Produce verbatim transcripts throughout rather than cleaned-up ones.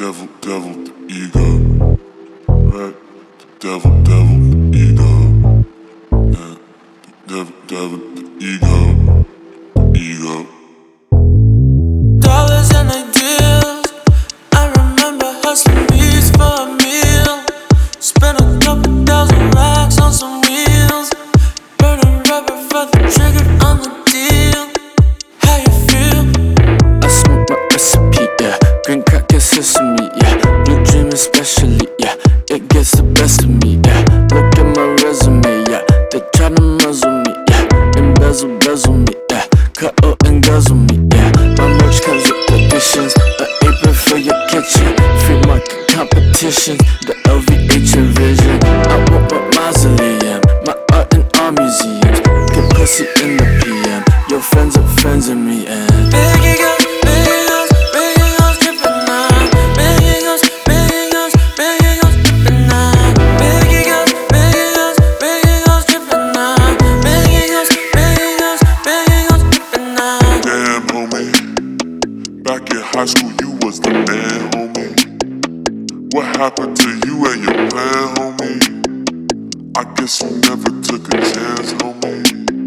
devil, devil, the ego. Right? The devil, devil, the ego. Yeah. The devil, devil, the ego. The ego. Dollars and ideals. I remember hustling beats for a meal. Spent a couple thousand racks on some wheels. Burning rubber for the trigger on the deal. How you feel? I smoke my recipe, yeah. Green crack and sesame, yeah. New dream especially, yeah. It gets the best of me, yeah. Look at my resume, yeah. They tryna muzzle me, yeah. Embezzle, bezel me, yeah. Cut out and guzzle me, yeah. My merch comes with additions. An apron for your kitchen. Free market competition. The L V H envision. I want my mausoleum. My art in art museums. Get pussy in the P M. Your friends are friends of me and Biggie girls, biggie girls, biggie girls drippin' now. Biggie girls, biggie girls, biggie girls drippin' now. Biggie girls, biggie girls, biggie girls drippin' now. Biggie girls, biggie girls, biggie girls drippin' now. Damn, homie. Back in high school, you was the man, homie. What happened to you and your plan, homie? I guess you never took a chance, homie.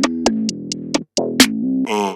Uh.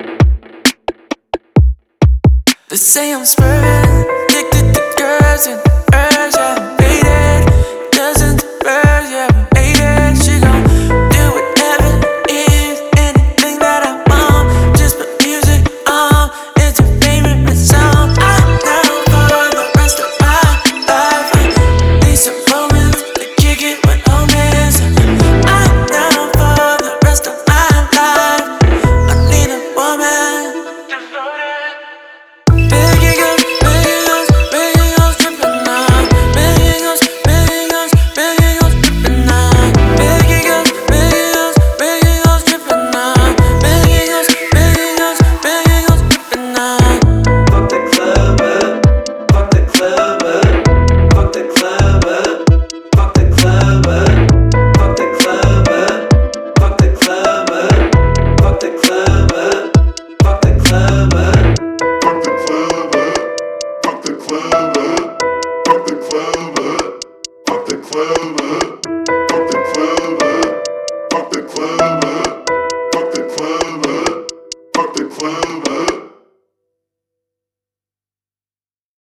They say I'm swerving, addicted to girls and